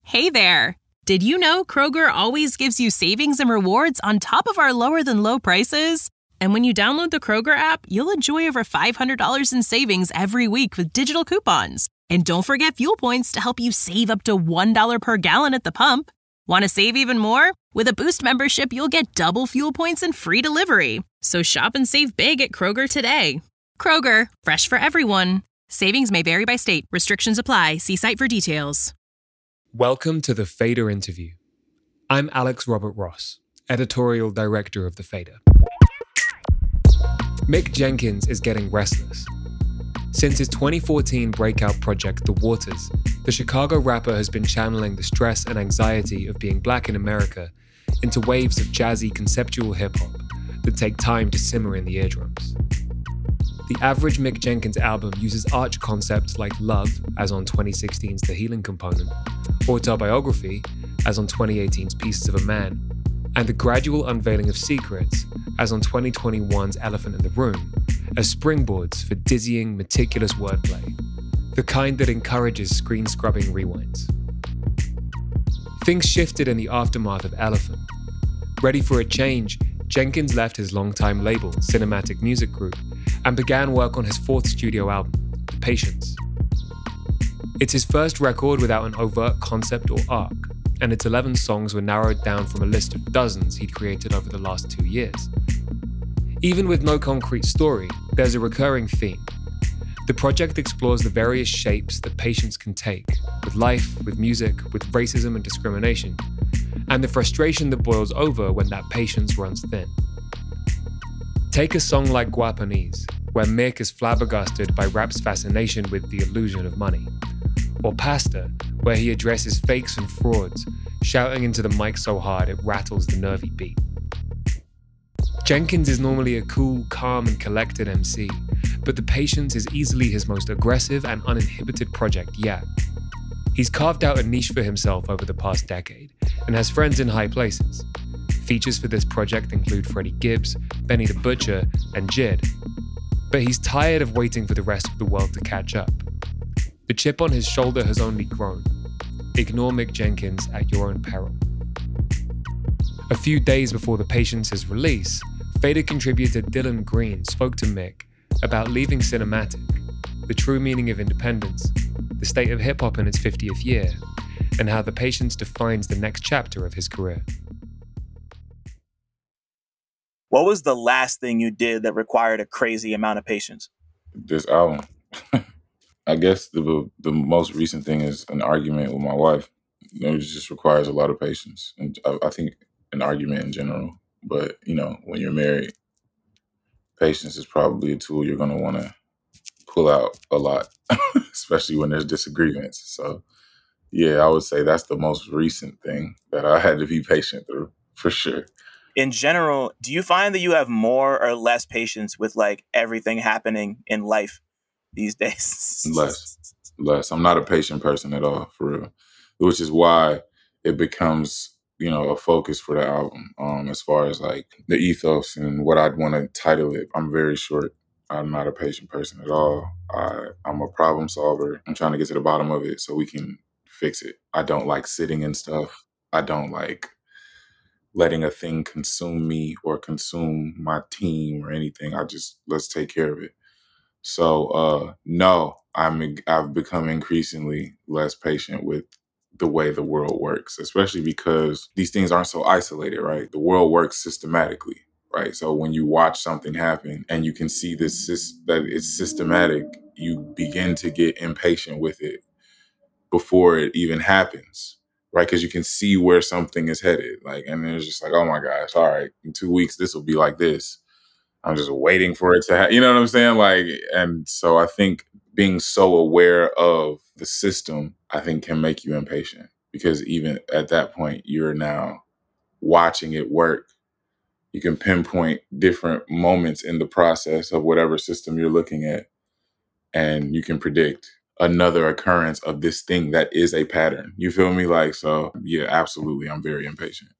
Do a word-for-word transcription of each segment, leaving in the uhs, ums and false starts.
Hey there! Did you know Kroger always gives you savings and rewards on top of our lower than low prices? And when you download the Kroger app, you'll enjoy over five hundred dollars in savings every week with digital coupons. And don't forget fuel points to help you save up to one dollar per gallon at the pump. Want to save even more? With a Boost membership, you'll get double fuel points and free delivery. So shop and save big at Kroger today. Kroger, fresh for everyone. Savings may vary by state. Restrictions apply. See site for details. Welcome to the Fader Interview. I'm Alex Robert Ross, editorial director of The Fader. Mick Jenkins is getting restless. Since his twenty fourteen breakout project, The Waters, the Chicago rapper has been channeling the stress and anxiety of being black in America into waves of jazzy conceptual hip-hop that take time to simmer in the eardrums. The average Mick Jenkins album uses arch concepts like love, as on twenty sixteen's The Healing Component, autobiography, as on twenty eighteen's Pieces of a Man, and the gradual unveiling of secrets, as on twenty twenty-one's Elephant in the Room, as springboards for dizzying, meticulous wordplay, the kind that encourages screen-scrubbing rewinds. Things shifted in the aftermath of Elephant. Ready for a change, Jenkins left his longtime label, Cinematic Music Group, and began work on his fourth studio album, Patience. It's his first record without an overt concept or arc, and its eleven songs were narrowed down from a list of dozens he'd created over the last two years. Even with no concrete story, there's a recurring theme. The project explores the various shapes that patience can take, with life, with music, with racism and discrimination, and the frustration that boils over when that patience runs thin. Take a song like Guapanese, where Mick is flabbergasted by rap's fascination with the illusion of money. Or Pasta, where he addresses fakes and frauds, shouting into the mic so hard it rattles the nervy beat. Jenkins is normally a cool, calm, and collected M C, but The Patience is easily his most aggressive and uninhibited project yet. He's carved out a niche for himself over the past decade, and has friends in high places. Features for this project include Freddie Gibbs, Benny the Butcher, and Jid. But he's tired of waiting for the rest of the world to catch up. The chip on his shoulder has only grown. Ignore Mick Jenkins at your own peril. A few days before The Patience's release, Fader contributor Dylan Green spoke to Mick about leaving Cinematic, the true meaning of independence, the state of hip-hop in its fiftieth year, and how The Patience defines the next chapter of his career. What was the last thing you did that required a crazy amount of patience? This album. I guess the the most recent thing is an argument with my wife. You know, it just requires a lot of patience. And I, I think an argument in general. But, you know, when you're married, patience is probably a tool you're going to want to pull out a lot, especially when there's disagreements. So, yeah, I would say that's the most recent thing that I had to be patient through, for sure. In general, do you find that you have more or less patience with like everything happening in life these days? Less, less. I'm not a patient person at all, for real. Which is why it becomes, you know, a focus for the album. Um, as far as like the ethos and what I'd want to title it, I'm very short. I'm not a patient person at all. I, I'm a problem solver. I'm trying to get to the bottom of it so we can fix it. I don't like sitting in stuff. I don't like letting a thing consume me or consume my team or anything. I just, let's take care of it. So, uh, no, I'm, I've become increasingly less patient with the way the world works, especially because these things aren't so isolated, right? The world works systematically, right? So when you watch something happen and you can see this, that it's systematic, you begin to get impatient with it before it even happens. Right, because you can see where something is headed, like, and it's just like, oh my gosh, all right, in two weeks this will be like this. I'm just waiting for it to happen. You know what I'm saying? Like, and so I think being so aware of the system, I think, can make you impatient because even at that point, you're now watching it work. You can pinpoint different moments in the process of whatever system you're looking at, and you can predict another occurrence of this thing that is a pattern. You feel me? Like, so yeah, absolutely. I'm very impatient.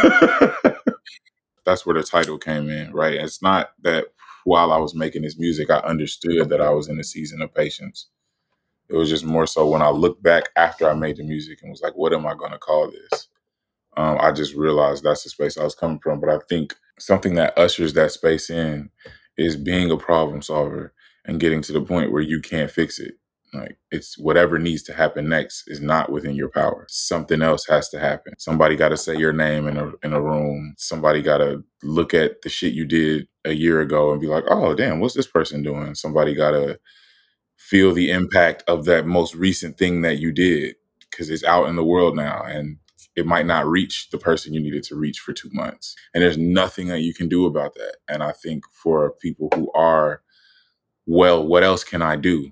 That's where the title came in, right? It's not that while I was making this music, I understood that I was in a season of patience. It was just more so when I look back after I made the music and was like, what am I going to call this? Um, I just realized that's the space I was coming from. But I think something that ushers that space in is being a problem solver and getting to the point where you can't fix it. Like, it's whatever needs to happen next is not within your power. Something else has to happen. Somebody got to say your name in a in a room. Somebody got to look at the shit you did a year ago and be like, oh, damn, what's this person doing? Somebody got to feel the impact of that most recent thing that you did because it's out in the world now and it might not reach the person you needed to reach for two months. And there's nothing that you can do about that. And I think for people who are, well, what else can I do?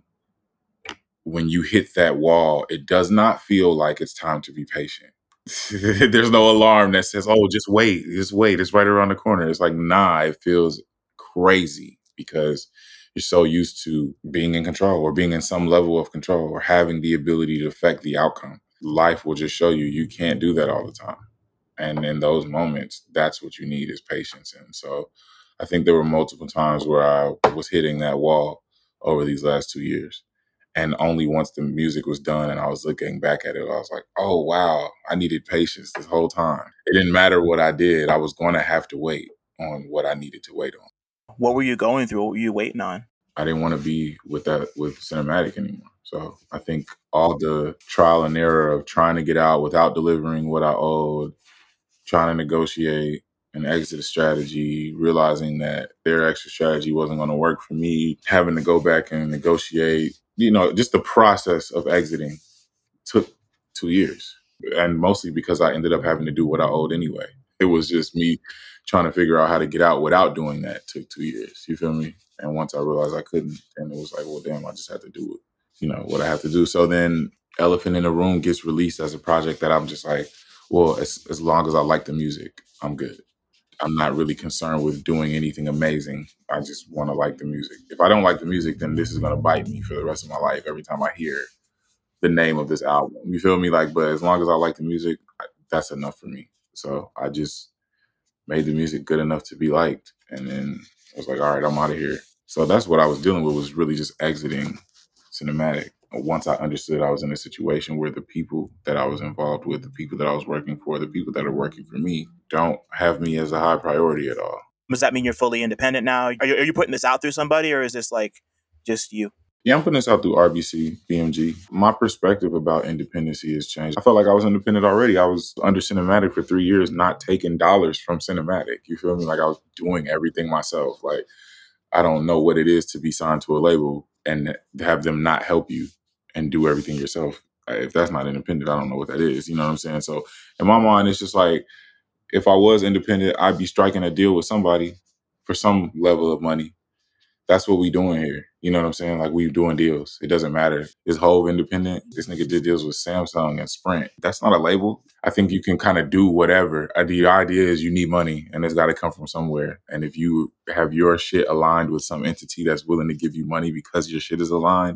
When you hit that wall, it does not feel like it's time to be patient. There's no alarm that says, oh, just wait, just wait. It's right around the corner. It's like, nah, it feels crazy because you're so used to being in control or being in some level of control or having the ability to affect the outcome. Life will just show you you can't do that all the time. And in those moments, that's what you need is patience. And so I think there were multiple times where I was hitting that wall over these last two years. And only once the music was done and I was looking back at it, I was like, oh, wow, I needed patience this whole time. It didn't matter what I did. I was going to have to wait on what I needed to wait on. What were you going through? What were you waiting on? I didn't want to be with that with cinematic anymore. So I think all the trial and error of trying to get out without delivering what I owed, trying to negotiate an exit strategy, realizing that their exit strategy wasn't going to work for me, having to go back and negotiate, you know, just the process of exiting took two years. And mostly because I ended up having to do what I owed anyway. It was just me trying to figure out how to get out without doing that took two years. You feel me? And once I realized I couldn't, and it was like, well, damn, I just had to do it. You know, what I have to do. So then Elephant in the Room gets released as a project that I'm just like, well, as, as long as I like the music, I'm good. I'm not really concerned with doing anything amazing. I just want to like the music. If I don't like the music, then this is going to bite me for the rest of my life every time I hear the name of this album. You feel me? Like, but as long as I like the music, that's enough for me. So I just made the music good enough to be liked. And then I was like, all right, I'm out of here. So that's what I was dealing with, was really just exiting cinematic. Once I understood I was in a situation where the people that I was involved with, the people that I was working for, the people that are working for me, don't have me as a high priority at all. Does that mean you're fully independent now? Are you, are you putting this out through somebody, or is this like just you? Yeah, I'm putting this out through R B C, B M G. My perspective about independency has changed. I felt like I was independent already. I was under Cinematic for three years, not taking dollars from Cinematic. You feel me? Like, I was doing everything myself. Like, I don't know what it is to be signed to a label and have them not help you and do everything yourself. If that's not independent, I don't know what that is. You know what I'm saying? So in my mind, it's just like, if I was independent, I'd be striking a deal with somebody for some level of money. That's what we doing here. You know what I'm saying? Like, we doing deals. It doesn't matter. Is Hove independent? This nigga did deals with Samsung and Sprint. That's not a label. I think you can kind of do whatever. The idea is you need money and it's got to come from somewhere. And if you have your shit aligned with some entity that's willing to give you money because your shit is aligned,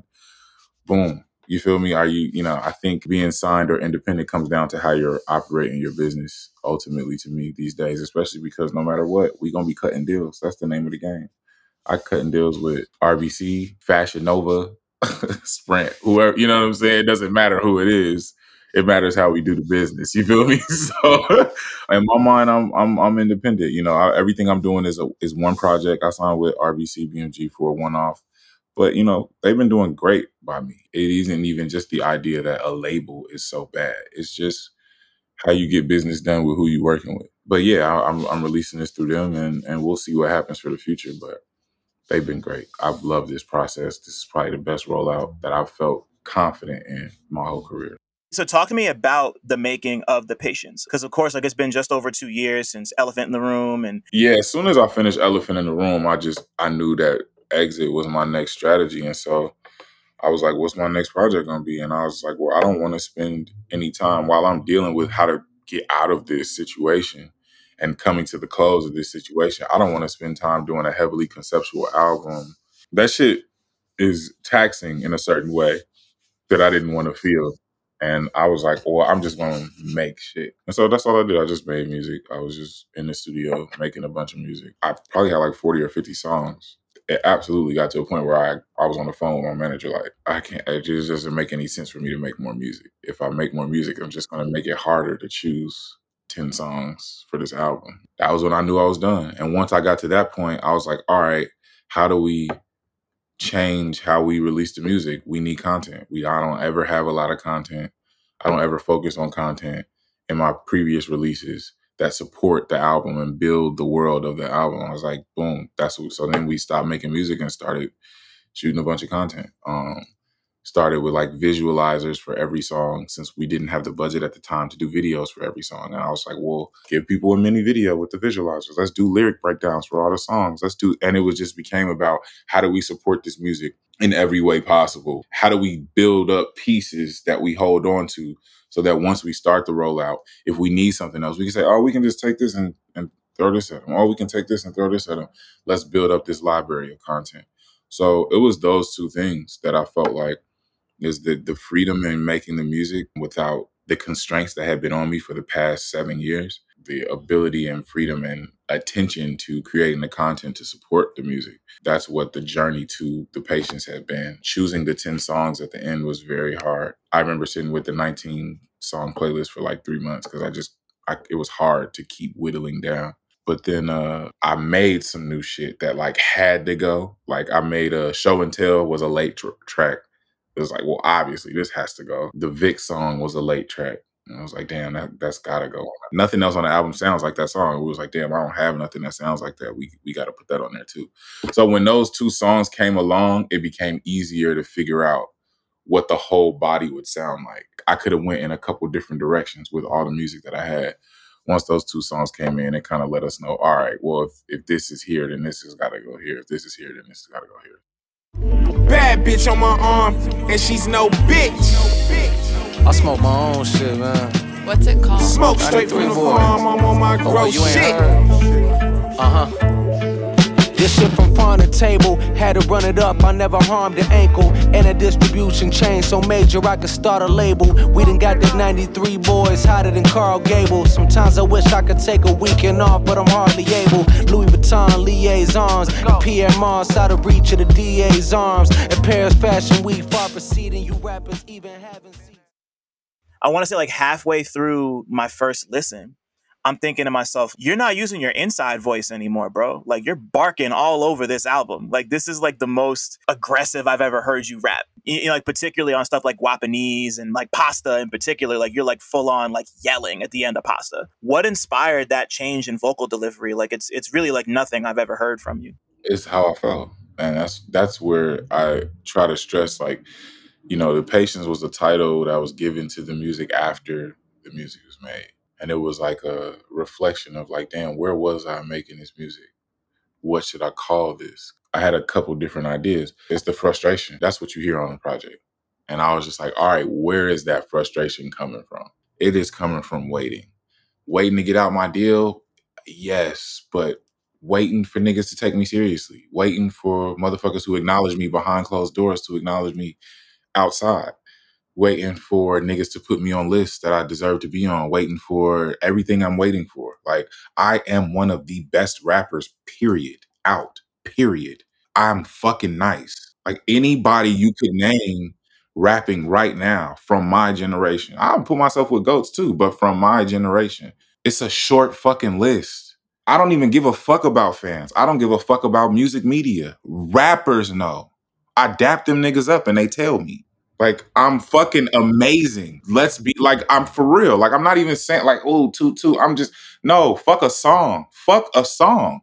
boom. You feel me? Are you, you know, I think being signed or independent comes down to how you're operating your business ultimately, to me, these days, especially because no matter what, we going to be cutting deals. That's the name of the game. I cutting deals with R B C, Fashion Nova, Sprint, whoever, you know what I'm saying? It doesn't matter who it is. It matters how we do the business. You feel me? So in my mind, I'm I'm I'm independent. You know, I, everything I'm doing is a, is one project. I signed with R B C, B M G for a one-off. But, you know, they've been doing great by me. It isn't even just the idea that a label is so bad. It's just how you get business done with who you're working with. But yeah, I, I'm I'm releasing this through them, and and we'll see what happens for the future. But they've been great. I've loved this process. This is probably the best rollout that I've felt confident in my whole career. So talk to me about the making of The Patience. Because, of course, like, it's been just over two years since Elephant in the Room. And yeah, as soon as I finished Elephant in the Room, I just, I knew that exit was my next strategy. And so I was like, what's my next project going to be? And I was like, well, I don't want to spend any time while I'm dealing with how to get out of this situation and coming to the close of this situation. I don't want to spend time doing a heavily conceptual album. That shit is taxing in a certain way that I didn't want to feel. And I was like, well, I'm just going to make shit. And so that's all I did. I just made music. I was just in the studio making a bunch of music. I probably had like forty or fifty songs. it absolutely got to a point where I, I was on the phone with my manager, like, I can't, it just doesn't make any sense for me to make more music. If I make more music, I'm just going to make it harder to choose ten songs for this album. That was when I knew I was done. And once I got to that point, I was like, all right, how do we change how we release the music? We need content. We I don't ever have a lot of content. I don't ever focus on content in my previous releases that support the album and build the world of the album. I was like, boom, that's what. So then we stopped making music and started shooting a bunch of content. Um, started with like visualizers for every song, since we didn't have the budget at the time to do videos for every song. And I was like, well, give people a mini video with the visualizers. Let's do lyric breakdowns for all the songs. Let's do, and it was just became about how do we support this music in every way possible? How do we build up pieces that we hold on to so that once we start the rollout, if we need something else, we can say, oh, we can just take this and, and throw this at them. Oh, we can take this and throw this at them. Let's build up this library of content. So it was those two things that I felt like is the the freedom in making the music without the constraints that had been on me for the past seven years, the ability and freedom and attention to creating the content to support the music. That's what the journey to The Patience had been. Choosing the ten songs at the end was very hard. I remember sitting with the nineteen song playlist for like three months because I just, I, it was hard to keep whittling down. But then uh, I made some new shit that like had to go. Like I made a Show and Tell was a late tr- track. It was like, well, obviously this has to go. The Vic song was a late track. And I was like, damn, that, that's gotta go. Nothing else on the album sounds like that song. It was like, damn, I don't have nothing that sounds like that. We we gotta put that on there too. So when those two songs came along, it became easier to figure out what the whole body would sound like. I could have went in a couple different directions with all the music that I had. Once those two songs came in, it kind of let us know, all right, well, if, if this is here, then this has got to go here. If this is here, then this has got to go here. Bad bitch on my arm, and she's no bitch. I smoke my own shit, man. What's it called? Smoke straight from the farm, I'm on my gross shit. Uh-huh. This shit from farm to table, had to run it up, I never harmed the ankle. And a distribution chain so major I could start a label. We done got the ninety-three boys hotter than Carl Gable. Sometimes I wish I could take a weekend off, but I'm hardly able. Louis Vuitton liaisons, and Pierre Mars out of reach of the D A's arms. At Paris Fashion Week, far preceding you rappers even haven't seen. I want to say like halfway through my first listen, I'm thinking to myself, you're not using your inside voice anymore, bro. Like you're barking all over this album. Like this is like the most aggressive I've ever heard you rap. You know, like particularly on stuff like Wapanese and like Pasta in particular, like you're like full on like yelling at the end of Pasta. What inspired that change in vocal delivery? Like it's it's really like nothing I've ever heard from you. It's how I felt. And that's that's where I try to stress, like, you know, The Patience was the title that was given to the music after the music was made. And it was like a reflection of like, damn, where was I making this music? What should I call this? I had a couple different ideas. It's the frustration. That's what you hear on the project. And I was just like, all right, where is that frustration coming from? It is coming from waiting. Waiting to get out my deal? Yes, but waiting for niggas to take me seriously. Waiting for motherfuckers who acknowledge me behind closed doors to acknowledge me outside. Waiting for niggas to put me on lists that I deserve to be on, waiting for everything I'm waiting for. Like, I am one of the best rappers, period. Out, period. I'm fucking nice. Like, anybody you could name rapping right now from my generation. I would put myself with GOATs too, but from my generation. It's a short fucking list. I don't even give a fuck about fans. I don't give a fuck about music media. Rappers know. I dap them niggas up and they tell me. Like, I'm fucking amazing. Let's be, like, I'm for real. Like, I'm not even saying, like, oh, toot, toot. I'm just, no, fuck a song. Fuck a song.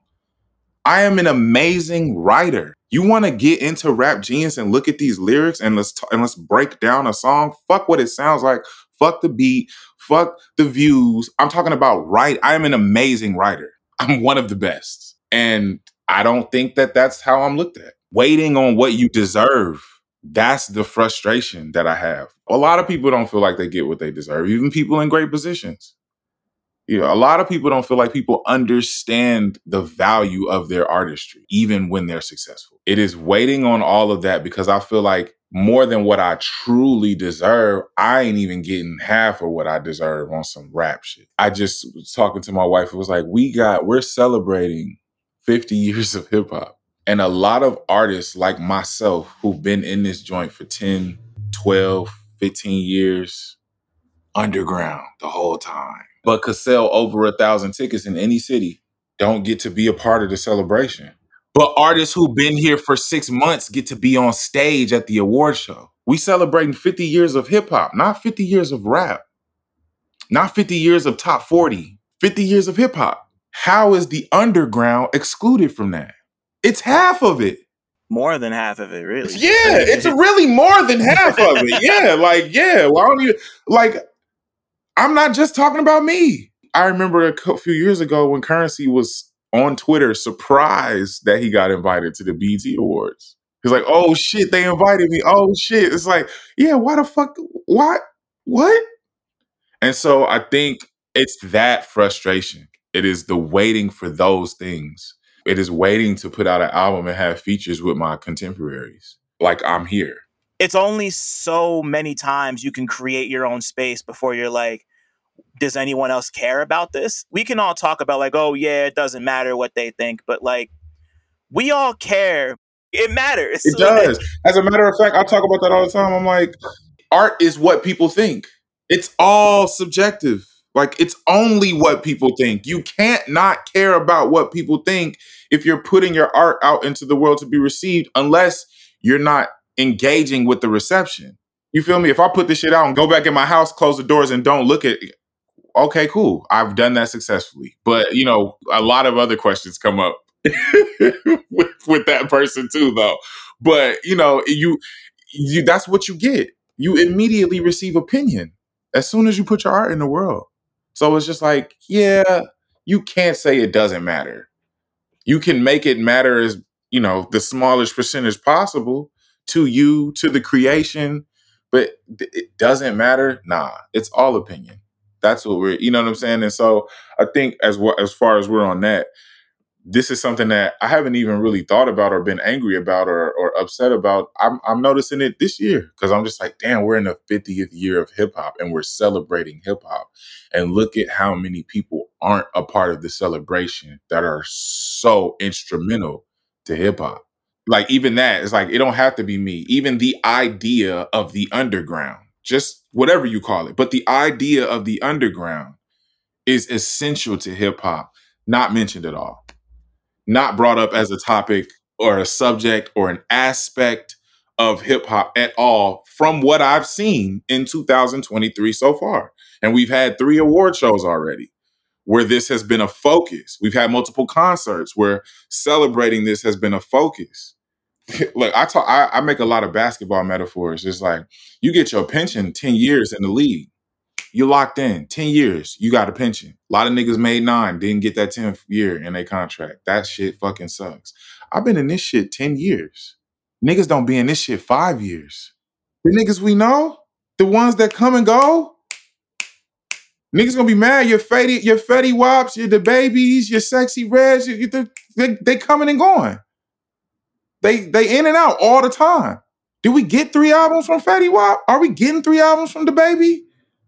I am an amazing writer. You want to get into Rap Genius and look at these lyrics and let's t- and let's break down a song? Fuck what it sounds like. Fuck the beat. Fuck the views. I'm talking about write. I am an amazing writer. I'm one of the best. And I don't think that that's how I'm looked at. Waiting on what you deserve. That's the frustration that I have. A lot of people don't feel like they get what they deserve, even people in great positions. You know, a lot of people don't feel like people understand the value of their artistry, even when they're successful. It is waiting on all of that because I feel like more than what I truly deserve, I ain't even getting half of what I deserve on some rap shit. I just was talking to my wife. It was like, we got, we're celebrating fifty years of hip hop. And a lot of artists like myself who've been in this joint for ten, twelve, fifteen years, underground the whole time, but could sell over a thousand tickets in any city, don't get to be a part of the celebration. But artists who've been here for six months get to be on stage at the award show. We celebrating fifty years of hip hop, not fifty years of rap, not fifty years of top forty, fifty years of hip hop. How is the underground excluded from that? It's half of it. More than half of it, really. Yeah, it's really more than half of it. Yeah, like, yeah. Well, I don't even, like, I'm not just talking about me. I remember a few years ago when Currency was on Twitter surprised that he got invited to the B E T Awards. He's like, oh shit, they invited me. Oh shit. It's like, yeah, why the fuck? Why? What? And so I think it's that frustration. It is the waiting for those things. It is waiting to put out an album and have features with my contemporaries. Like, I'm here. It's only so many times you can create your own space before you're like, does anyone else care about this? We can all talk about like, oh yeah, it doesn't matter what they think, but like, we all care. It matters. It does. As a matter of fact, I talk about that all the time. I'm like, art is what people think. It's all subjective. Like, it's only what people think. You can't not care about what people think if you're putting your art out into the world to be received, unless you're not engaging with the reception. You feel me? If I put this shit out and go back in my house, close the doors and don't look at it, okay, cool. I've done that successfully. But, you know, a lot of other questions come up with, with that person too, though. But, you know, you, you that's what you get. You immediately receive opinion as soon as you put your art in the world. So it's just like, yeah, you can't say it doesn't matter. You can make it matter as, you know, the smallest percentage possible to you, to the creation, but it doesn't matter. Nah, it's all opinion. That's what we're, you know what I'm saying? And so I think as well, as far as we're on that, this is something that I haven't even really thought about or been angry about or, or upset about. I'm, I'm noticing it this year because I'm just like, damn, we're in the fiftieth year of hip hop and we're celebrating hip hop. And look at how many people aren't a part of the celebration that are so instrumental to hip hop. Like, even that, it's like, it don't have to be me. Even the idea of the underground, just whatever you call it, but the idea of the underground is essential to hip hop, not mentioned at all. Not brought up as a topic or a subject or an aspect of hip hop at all from what I've seen in two thousand twenty-three so far. And we've had three award shows already where this has been a focus. We've had multiple concerts where celebrating this has been a focus. Look, I talk, I, I make a lot of basketball metaphors. It's like, you get your pension ten years in the league. You locked in ten years. You got a pension. A lot of niggas made nine, didn't get that tenth year in their contract. That shit fucking sucks. I've been in this shit ten years. Niggas don't be in this shit five years. The niggas we know, the ones that come and go, niggas gonna be mad. Your Fetty, your Fetty Wops, your the babies, your Sexy Reds, you, you, they, they coming and going. They they in and out all the time. Did we get three albums from Fetty Wap? Are we getting three albums from the baby?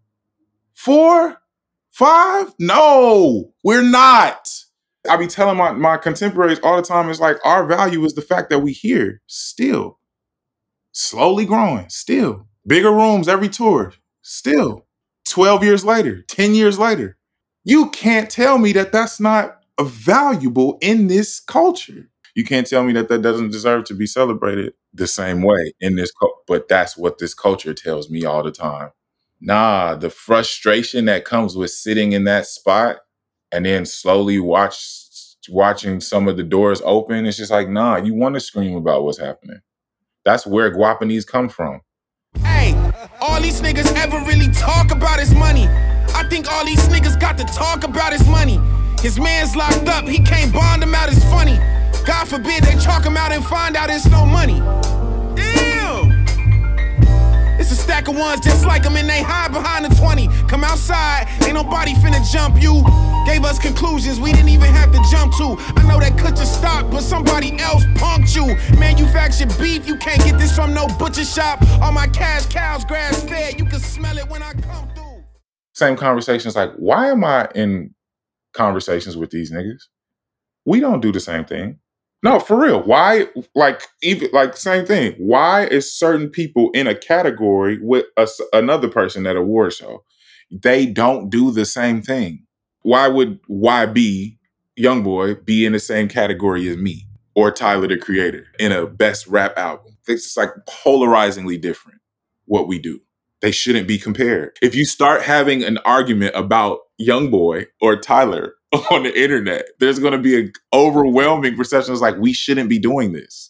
Four? Five? No, we're not. I be telling my, my contemporaries all the time, it's like, our value is the fact that we here still. Slowly growing, still. Bigger rooms every tour, still. twelve years later, ten years later. You can't tell me that that's not valuable in this culture. You can't tell me that that doesn't deserve to be celebrated the same way in this culture. But that's what this culture tells me all the time. Nah, the frustration that comes with sitting in that spot and then slowly watch watching some of the doors open, it's just like, nah, you want to scream about what's happening. That's where Guapanese come from. Hey, all these niggas ever really talk about his money. I think all these niggas got to talk about his money. His man's locked up, he can't bond him out, it's funny. God forbid they chalk him out and find out it's no money. Damn! It's a stack of ones just like him and they hide behind the twenty. Come outside, ain't nobody finna jump you. Gave us conclusions we didn't even have to jump to. I know that cut your stock, but somebody else punked you. Manufactured beef, you can't get this from no butcher shop. All my cash cows grass fed, you can smell it when I come through. Same conversations like, why am I in conversations with these niggas? We don't do the same thing. No, for real. Why, like, even like same thing. Why is certain people in a category with a, another person at a award show? They don't do the same thing. Why would Y B, Youngboy, be in the same category as me or Tyler the Creator in a best rap album? It's like polarizingly different what we do. They shouldn't be compared. If you start having an argument about Youngboy or Tyler on the internet, there's going to be an overwhelming perception. It's like, we shouldn't be doing this.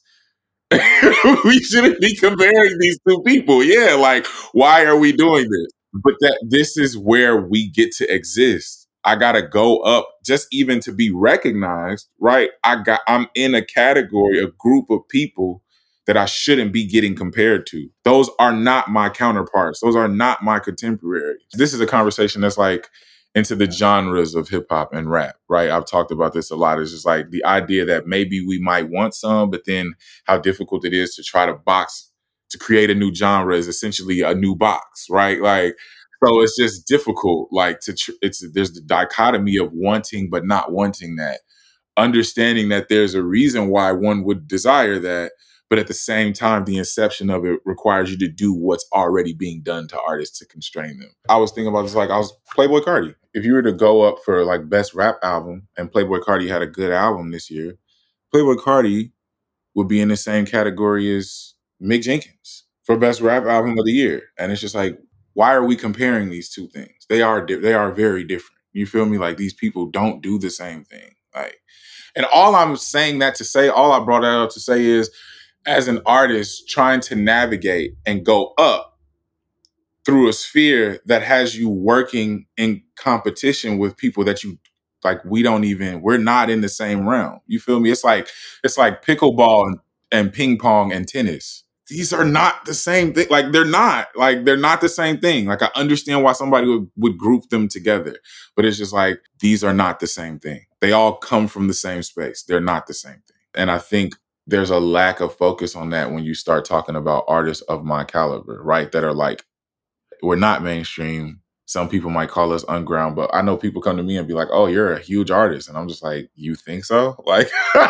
We shouldn't be comparing these two people. Yeah, like, why are we doing this? But that this is where we get to exist. I gotta go up just even to be recognized, right? I got I'm in a category, a group of people that I shouldn't be getting compared to. Those are not my counterparts. Those are not my contemporaries. This is a conversation that's like into the genres of hip hop and rap, right? I've talked about this a lot. It's just like the idea that maybe we might want some, but then how difficult it is to try to box, to create a new genre is essentially a new box, right? Like, so it's just difficult. Like to, tr- it's there's the dichotomy of wanting but not wanting that, understanding that there's a reason why one would desire that, but at the same time, the inception of it requires you to do what's already being done to artists to constrain them. I was thinking about this, like I was Playboi Carti. If you were to go up for like best rap album and Playboi Carti had a good album this year, Playboi Carti would be in the same category as Mick Jenkins for best rap album of the year. And it's just like, why are we comparing these two things? They are di- they are very different. You feel me? Like these people don't do the same thing. Like, and all I'm saying that to say, all I brought that up to say is, as an artist trying to navigate and go up through a sphere that has you working in competition with people that you like, we don't even, we're not in the same realm. You feel me? It's like, it's like pickleball and, and ping pong and tennis. These are not the same thing. Like they're not, like they're not the same thing. Like I understand why somebody would, would group them together, but it's just like, these are not the same thing. They all come from the same space. They're not the same thing. And I think there's a lack of focus on that when you start talking about artists of my caliber, right? That are like, we're not mainstream. Some people might call us underground, but I know people come to me and be like, oh, you're a huge artist. And I'm just like, you think so? Like,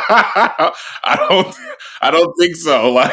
I don't, I don't think so. Like,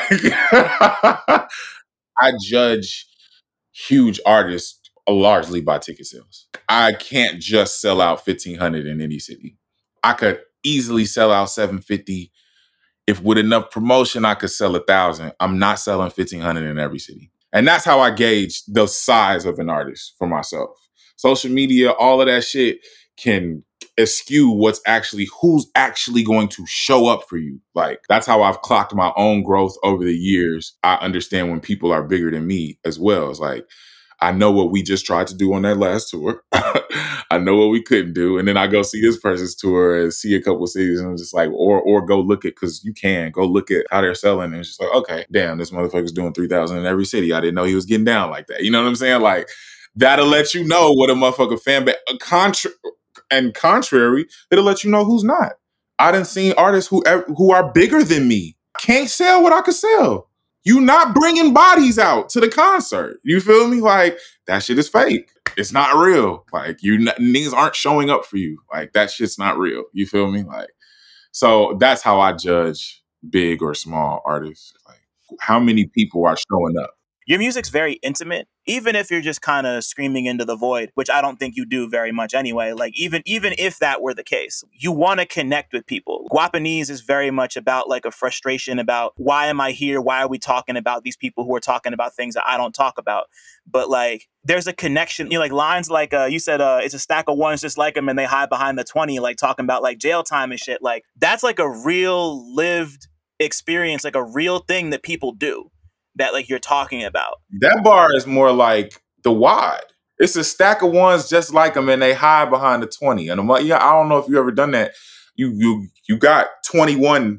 I judge huge artists largely by ticket sales. I can't just sell out fifteen hundred in any city. I could easily sell out seven fifty. If with enough promotion, I could sell a thousand. I'm not selling fifteen hundred in every city. And that's how I gauge the size of an artist for myself. Social media, all of that shit can eschew what's actually, who's actually going to show up for you. Like, that's how I've clocked my own growth over the years. I understand when people are bigger than me as well. It's like, I know what we just tried to do on that last tour. I know what we couldn't do. And then I go see this person's tour and see a couple of cities and I'm just like, or or go look at, because you can go look at how they're selling. And it's just like, okay, damn, this motherfucker's doing three thousand in every city. I didn't know he was getting down like that. You know what I'm saying? Like, that'll let you know what a motherfucker fan base, contra- and contrary, it'll let you know who's not. I done seen artists who who are bigger than me can't sell what I could sell. You not bringing bodies out to the concert. You feel me? Like, that shit is fake. It's not real. Like, you niggas aren't showing up for you. Like, that shit's not real. You feel me? Like, so that's how I judge big or small artists. Like, how many people are showing up? Your music's very intimate, even if you're just kind of screaming into the void, which I don't think you do very much anyway. Like, even even if that were the case, you want to connect with people. Guapanese is very much about like a frustration about, why am I here? Why are we talking about these people who are talking about things that I don't talk about? But like, there's a connection. You know, like lines like uh, you said, uh, it's a stack of ones just like them and they hide behind the twenty, like talking about like jail time and shit. Like, that's like a real lived experience, like a real thing that people do. That like you're talking about. That bar is more like the wide. It's a stack of ones just like them and they hide behind the twenty. And I'm like, yeah, I don't know if you ever done that. You you you got twenty-one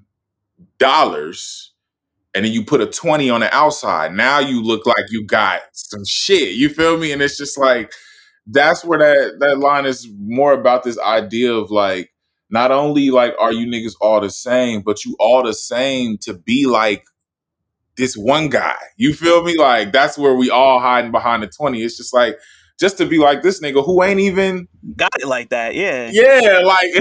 dollars and then you put a twenty on the outside. Now you look like you got some shit. You feel me? And it's just like, that's where that, that line is more about this idea of like, not only like, are you niggas all the same, but you all the same to be like this one guy. You feel me? Like, that's where we all hiding behind the twenty. It's just like, just to be like this nigga who ain't even got it like that. Yeah. Yeah, like,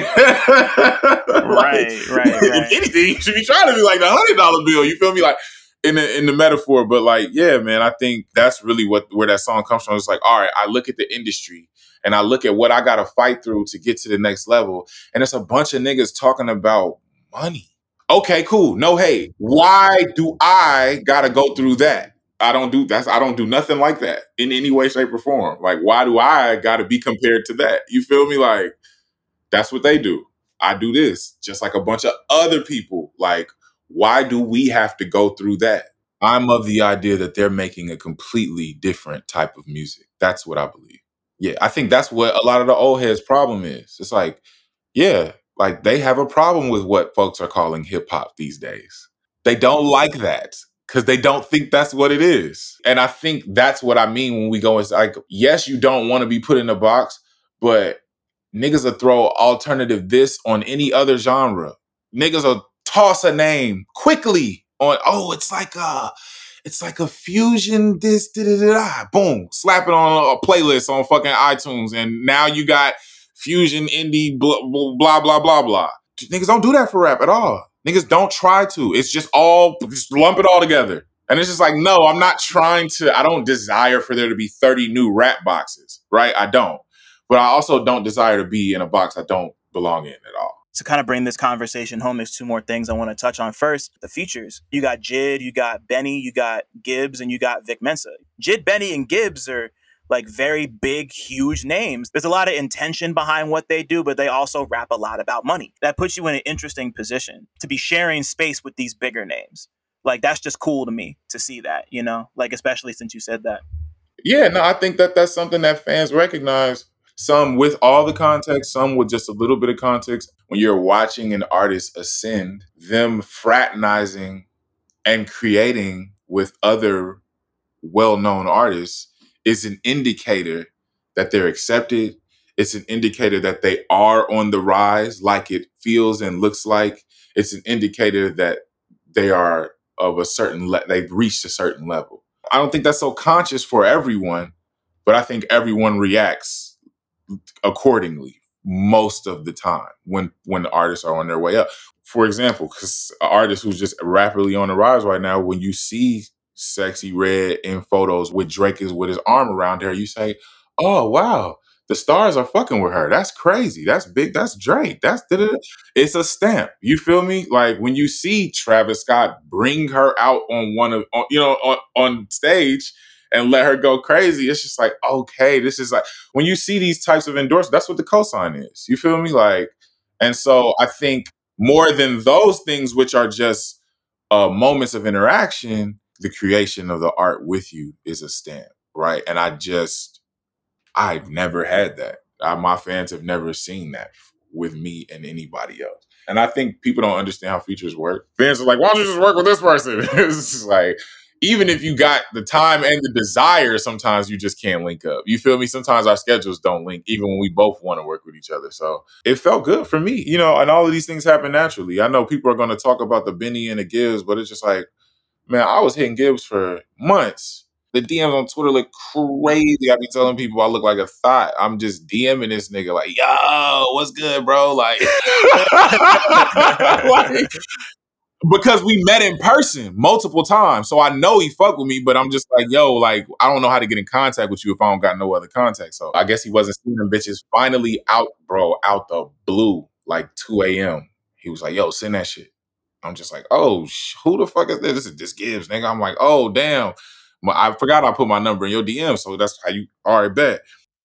right, like, right, right. If anything, you should be trying to be like the hundred dollar bill. You feel me? Like in the in the metaphor, but like, yeah, man, I think that's really what where that song comes from. It's like, all right, I look at the industry and I look at what I gotta fight through to get to the next level, and it's a bunch of niggas talking about money. Okay, cool. No hate. Why do I gotta go through that? I don't do that's I don't do nothing like that in any way, shape, or form. Like, why do I gotta be compared to that? You feel me? Like, that's what they do. I do this, just like a bunch of other people. Like, why do we have to go through that? I'm of the idea that they're making a completely different type of music. That's what I believe. Yeah, I think that's what a lot of the old heads' problem is. It's like, yeah, like they have a problem with what folks are calling hip hop these days. They don't like that because they don't think that's what it is. And I think that's what I mean when we go, it's like, yes, you don't want to be put in a box, but niggas will throw alternative this on any other genre. Niggas will toss a name quickly on, oh, it's like a, it's like a fusion this, da da da da. Boom, slap it on a playlist on fucking iTunes, and now you got fusion indie blah blah blah blah blah. Niggas don't do that for rap at all. Niggas don't try to. It's just all, just lump it all together. And it's just like, no, I'm not trying to, I don't desire for there to be thirty new rap boxes, right? I don't. But I also don't desire to be in a box I don't belong in at all. To kind of bring this conversation home, there's two more things I want to touch on. First, the features. You got Jid, you got Benny, you got Gibbs, and you got Vic Mensa. Jid, Benny, and Gibbs are like very big, huge names. There's a lot of intention behind what they do, but they also rap a lot about money. That puts you in an interesting position to be sharing space with these bigger names. Like, that's just cool to me to see that, you know, like, especially since you said that. Yeah, no, I think that that's something that fans recognize. Some with all the context, some with just a little bit of context. When you're watching an artist ascend, them fraternizing and creating with other well-known artists is an indicator that they're accepted. It's an indicator that they are on the rise, like it feels and looks like. It's an indicator that they are of a certain, le- they've reached a certain level. I don't think that's so conscious for everyone, but I think everyone reacts accordingly most of the time when when the artists are on their way up. For example, because an artist who's just rapidly on the rise right now, when you see Sexy Red in photos with Drake is with his arm around her, you say, oh, wow, the stars are fucking with her. That's crazy. That's big. That's Drake. That's da-da-da. It's a stamp. You feel me? Like when you see Travis Scott bring her out on one of, on, you know, on, on stage and let her go crazy, it's just like, okay, this is like, when you see these types of endorsements, that's what the cosign is. You feel me? Like, and so I think more than those things, which are just uh, moments of interaction, the creation of the art with you is a stamp, right? And I just, I've never had that. I, my fans have never seen that with me and anybody else. And I think people don't understand how features work. Fans are like, why don't you just work with this person? It's just like, even if you got the time and the desire, sometimes you just can't link up. You feel me? Sometimes our schedules don't link, even when we both want to work with each other. So it felt good for me, you know, and all of these things happen naturally. I know people are going to talk about the Benny and the Gibbs, but it's just like, man, I was hitting Gibbs for months. The D Ms on Twitter look crazy. I be telling people I look like a thought. I'm just DMing this nigga like, yo, what's good, bro? Like, like because we met in person multiple times. So I know he fucked with me, but I'm just like, yo, like, I don't know how to get in contact with you if I don't got no other contact. So I guess he wasn't seeing them bitches finally out, bro, out the blue, like two a.m. He was like, yo, send that shit. I'm just like, oh, sh- who the fuck is this? This is this Gibbs, nigga. I'm like, oh, damn. I forgot I put my number in your D M, so that's how you, all right, bet.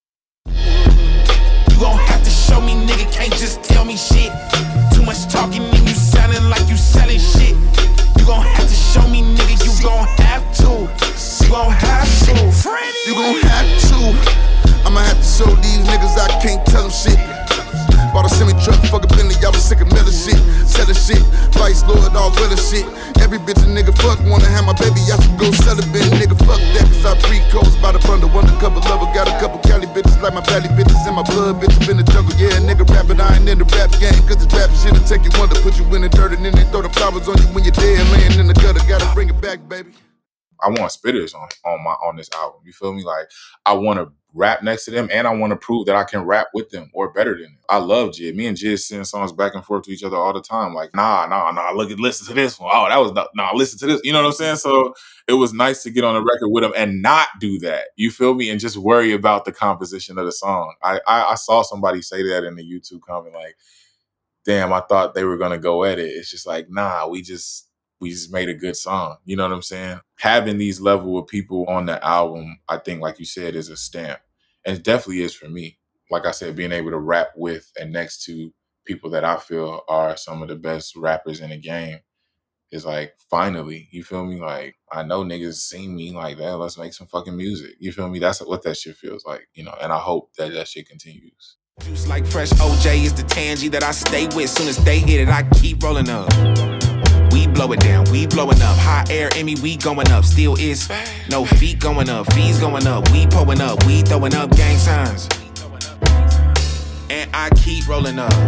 You gon' have to show me, nigga, can't just tell me shit. Too much talking and you sounding like you selling shit. You gon' have to show me, nigga, you gon' have to. You gon' have to. You gon' have to. I'ma have to show these niggas I can't tell them shit. Bought a semi-truck, fuck a Bentley, y'all was sick of Miller shit. Selling shit, Vice Lord, all Willer shit. Every bitch a nigga fuck, wanna have my baby, I should go sell it, bitch. Nigga fuck that, cause I free codes by the bundle. Undercover lover, got a couple Cali bitches like my valley bitches in my blood, bitches in the jungle. Yeah, nigga rapping, I ain't in the rap game, cause this rap shit'll take you under. Put you in the dirt and then they throw the flowers on you when you're dead, laying in the gutter. Gotta bring it back, baby. I want spitters on, on my on this album. You feel me? Like, I want to rap next to them, and I want to prove that I can rap with them or better than them. I love Jid. Me and Jid send songs back and forth to each other all the time. Like, nah, nah, nah, look at, listen to this one. Oh, that was, not, nah, listen to this. You know what I'm saying? So it was nice to get on the record with him and not do that. You feel me? And just worry about the composition of the song. I I, I saw somebody say that in the YouTube comment, like, damn, I thought they were going to go at it. It's just like, nah, we just, we just made a good song. You know what I'm saying? Having these level of people on the album, I think, like you said, is a stamp. And it definitely is for me. Like I said, being able to rap with and next to people that I feel are some of the best rappers in the game is like, finally, you feel me? Like, I know niggas seen me like that. Let's make some fucking music. You feel me? That's what that shit feels like, you know, and I hope that that shit continues. Juice like fresh O J is the tangy that I stay with. Soon as they hit it, I keep rolling up. We blow it down, we blowing up. Hot air, Emmy, we going up. Still is no feet going up, fees going up. We pulling up, we throwing up gang signs. And I keep rolling up.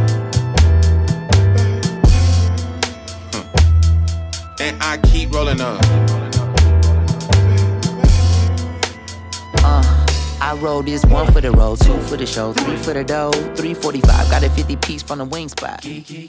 And I keep rolling up. Uh, I roll this one for the road, two for the show, three for the dough, three forty-five. Got a fifty piece from the wing spot.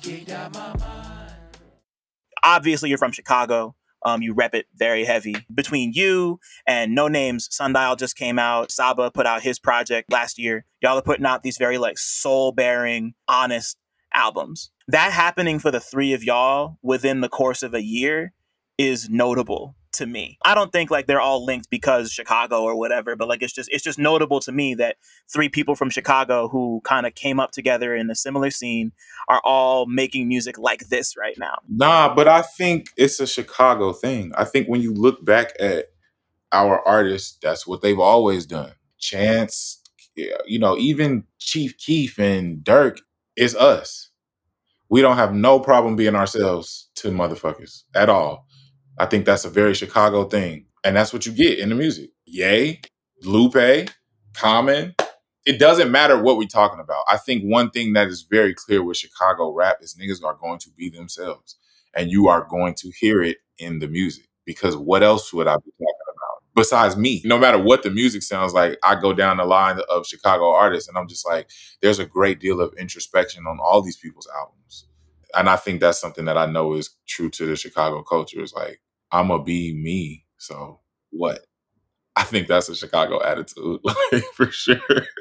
Obviously, you're from Chicago. Um, you rep it very heavy. Between you and No Name's Sundial just came out. Saba put out his project last year. Y'all are putting out these very like soul-bearing, honest albums. That happening for the three of y'all within the course of a year is notable to me. I don't think like they're all linked because Chicago or whatever, but like it's just it's just notable to me that three people from Chicago who kind of came up together in a similar scene are all making music like this right now. Nah, but I think it's a Chicago thing. I think when you look back at our artists, that's what they've always done. Chance, you know, even Chief Keef and Dirk is us. We don't have no problem being ourselves to motherfuckers at all. I think that's a very Chicago thing. And that's what you get in the music. Ye, Lupe, Common. It doesn't matter what we're talking about. I think one thing that is very clear with Chicago rap is niggas are going to be themselves. And you are going to hear it in the music. Because what else would I be talking about? Besides me. No matter what the music sounds like, I go down the line of Chicago artists and I'm just like, there's a great deal of introspection on all these people's albums. And I think that's something that I know is true to the Chicago culture. Is like, I'm going to be me. So what? I think that's a Chicago attitude, like, for sure.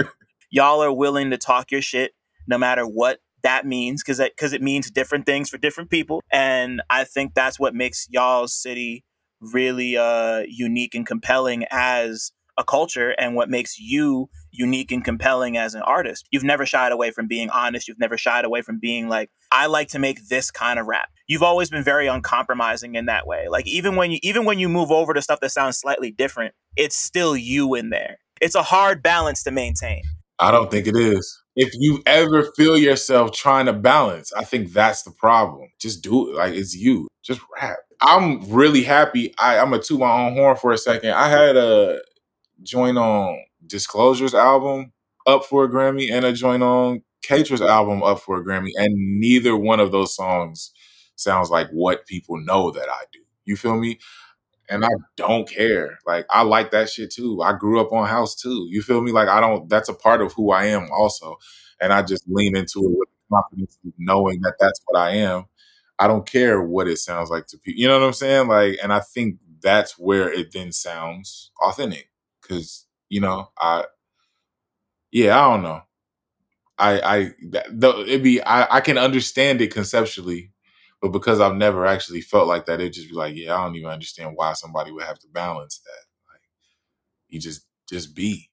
Y'all are willing to talk your shit no matter what that means, because because it means different things for different people. And I think that's what makes y'all's city really uh, unique and compelling as a culture, and what makes you unique and compelling as an artist. You've never shied away from being honest. You've never shied away from being like, I like to make this kind of rap. You've always been very uncompromising in that way. Like even when you even when you move over to stuff that sounds slightly different, it's still you in there. It's a hard balance to maintain. I don't think it is. If you ever feel yourself trying to balance, I think that's the problem. Just do it. Like, it's you. Just rap. I'm really happy. I, I'm going to toot my own horn for a second. I had a joint on Disclosure's album up for a Grammy and a joint on K-Tra's album up for a Grammy, and neither one of those songs sounds like what people know that I do. You feel me? And I don't care. Like, I like that shit too. I grew up on house too. You feel me? Like, I don't, that's a part of who I am also. And I just lean into it with confidence, knowing that that's what I am. I don't care what it sounds like to people. You know what I'm saying? Like, and I think that's where it then sounds authentic. Cause, you know, I, yeah, I don't know. I, I, the, it'd be, I, I can understand it conceptually, but because I've never actually felt like that, it'd just be like, yeah, I don't even understand why somebody would have to balance that. Like, you just, just be.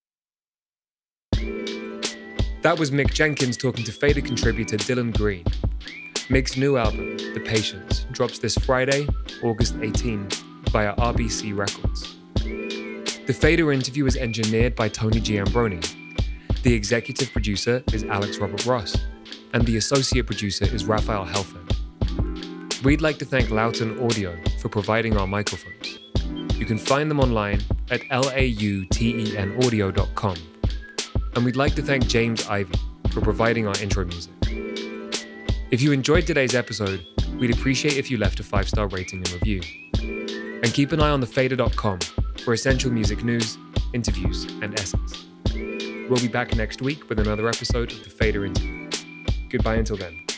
That was Mick Jenkins talking to Fader contributor Dylan Green. Mick's new album, The Patience, drops this Friday, August eighteenth, via R B C Records. The Fader interview is engineered by Tony Giambroni. The executive producer is Alex Robert Ross, and the associate producer is Raphael Helfand. We'd like to thank Lauten Audio for providing our microphones. You can find them online at lauten audio dot com. And we'd like to thank James Ivey for providing our intro music. If you enjoyed today's episode, we'd appreciate if you left a five-star rating and review. And keep an eye on the fader dot com for essential music news, interviews, and essays. We'll be back next week with another episode of The Fader Interview. Goodbye until then.